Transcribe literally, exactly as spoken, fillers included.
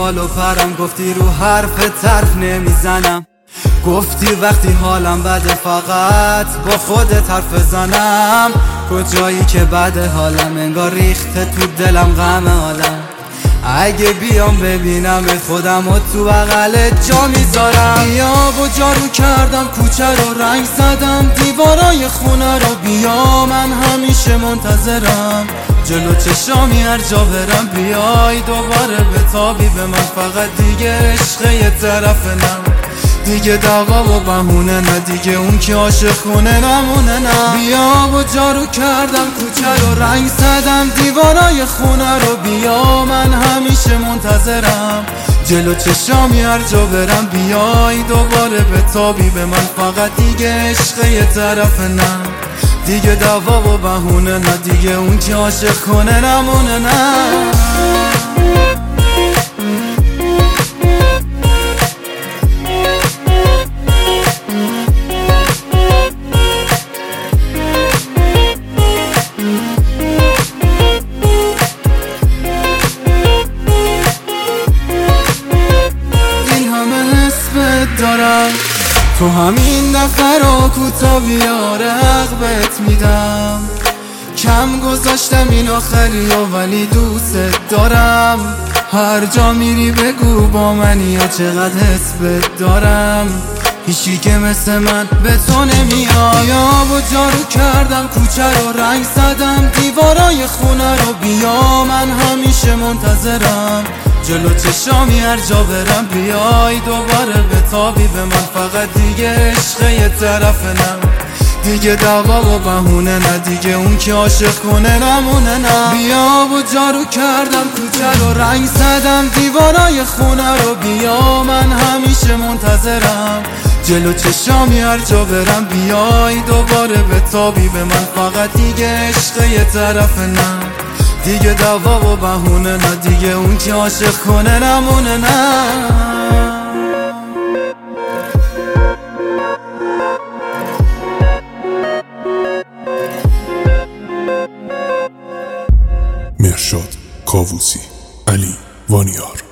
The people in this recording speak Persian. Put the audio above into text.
بال و پرم، گفتی رو حرف طرف نمیزنم، گفتی وقتی حالم بده فقط با خودت حرف بزنم. کجایی که بده حالم، انگار ریخته تو دلم غم حالم. اگه بیام ببینم به خودم و تو بغلت جا میذارم. بیا و جارو کردم کوچه رو، رنگ زدم دیوارای خونه رو. بیا من همیشه منتظرم، جلو چشامی هر جا برم. بیای دوباره به تابی به من، فقط دیگه عشق یه طرف نم، دیگه دعوا و بهونه نه، دیگه اون که عاشق خونه نمونه نه. بیا و جارو کردم کوچه رو، رنگ زدم دیوارای خونه رو. بیا من همیشه منتظرم، جلو چشامی هر جا برم. بیای دوباره به تابی به من، فقط دیگه عشق یه طرف نه، دیگه دعوا و بهونه نه، دیگه اون که عاشق خونه نمونه نه. دارم تو همین دفعه رو کوتا بیا، رغبت میدم. کم گذاشتم این آخری ولی دوست دارم. هر جا میری بگو با منی یا چقدر حسبت دارم. هیچی که مثل من به تو نمیاد. یا و جارو کردم کوچه رو، رنگ زدم دیوارای خونه رو. بیا من همیشه منتظرم، جلو چشامی هر جا برم. بیای دوباره به تابی به من، فقط دیگه عشق یه طرف نم، دیگه دعوا و بهونه نه، دیگه اون که عاشق کنه نمونه نه. بیا و جارو کردم کوچه رو، رنگ زدم دیوارای خونه رو. بیا من همیشه منتظرم، جلو چشامی هر جا برم. بیای دوباره به تابی به من، فقط دیگه عشق یه طرف نم، دیگه دعوا و بهونه نه، دیگه اون که عاشق کنه نمونه نه. مرشاد کاووسی، علی وانیار.